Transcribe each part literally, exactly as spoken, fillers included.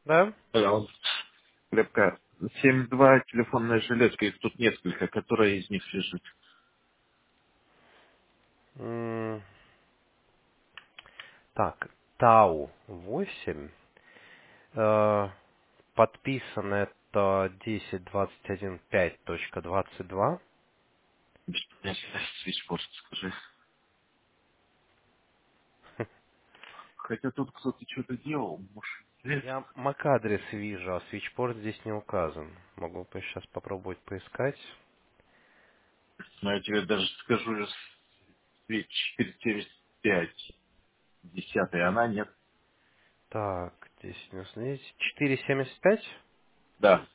Да? Пожалуйста. Крепко. семь два телефонная железка, их тут несколько, которая из них лежит. М, Так, Тау восемь. Э, подписано это десять двадцать один пять точка двадцать два. Свечборд, скажи. Хотя тут кто-то что-то делал, может, нет? Я MAC-адрес вижу, а свитчпорт здесь не указан. Могу сейчас попробовать поискать. Но я тебе даже скажу, свеч четыреста семьдесят пять, десятая, она нет. Так, здесь у нас есть четыре семьдесят пять. Да.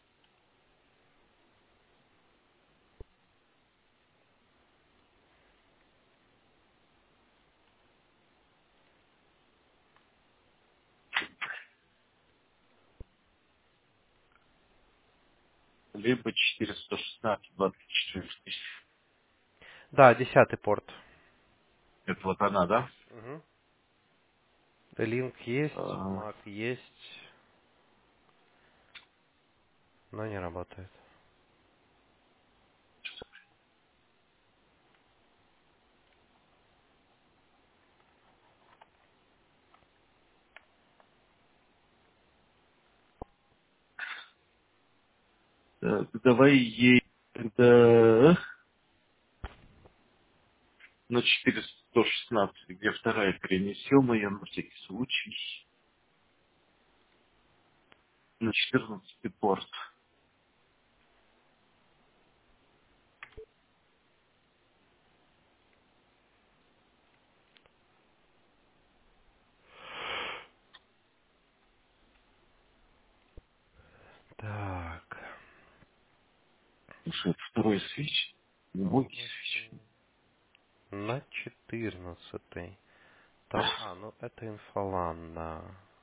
Либо четыреста шестнадцать, двадцать четыре тысяч. Да, десятый порт. Это вот она, да? Угу. Линк есть, А, Mac есть, но не работает. так, давай ей тогда на четыреста шестнадцать, где вторая, перенесем ее на всякий случай. На четырнадцатый порт. Так. Потому что это второй свич. Глубокий свич. восемь на четырнадцатый. Так, а, ну это инфолан, да.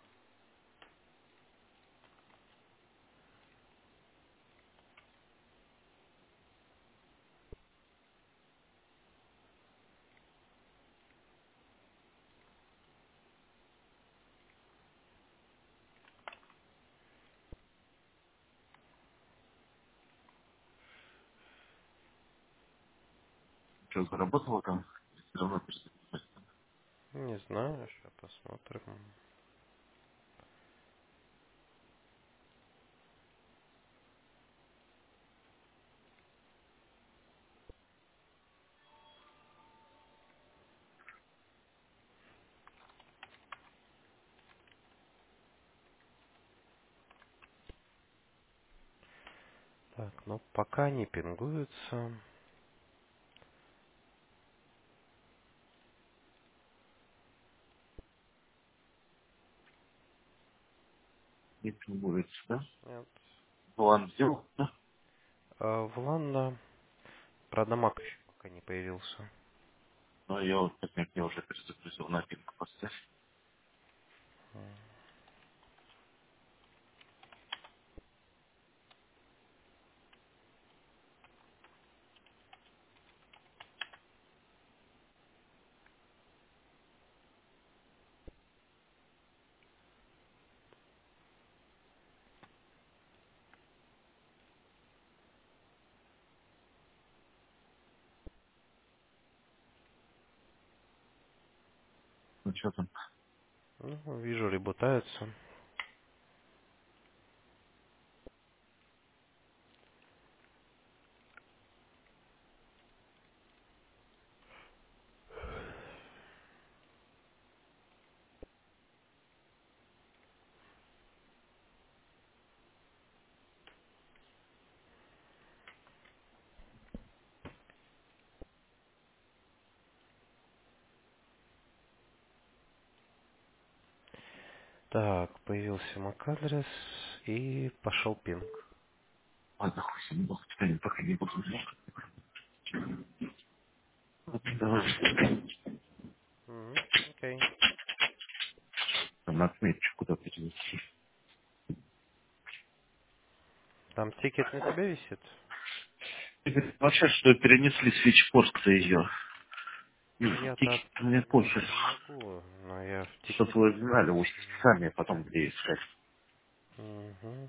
Что, заработало там? Все равно перезагружать. Не знаю, сейчас посмотрим. Так, ну пока не пингуется. Не требуется, да? Нет. План сделал, да? А, в Ланда, правда, Мак еще пока не появился. Но я вот, как мне уже перезагрузил на пинг поставь. Ну что там? Ну, вижу, ребутается. Так, появился Мак-адрес и пошел пинг. Ладно, хуй с ним, бог, теперь пока не буду знать. Вот, давай. Мгм, окей. Там отметочку куда перенести. Там тикет на тебе висит? Ты говоришь, вообще, что перенесли свечпорт-то ее. Ну, я-то Тикет мне отменить пофиг. не могу, но я в Что тикете вы не знали, уж вижу. сами потом где искать. Угу.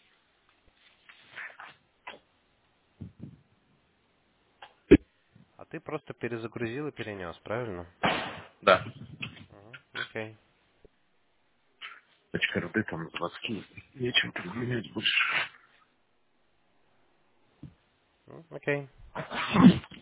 А ты просто перезагрузил и перенес, правильно? Да. Угу. Окей. Точка РД там заводские. Нечем там менять больше. М, Окей.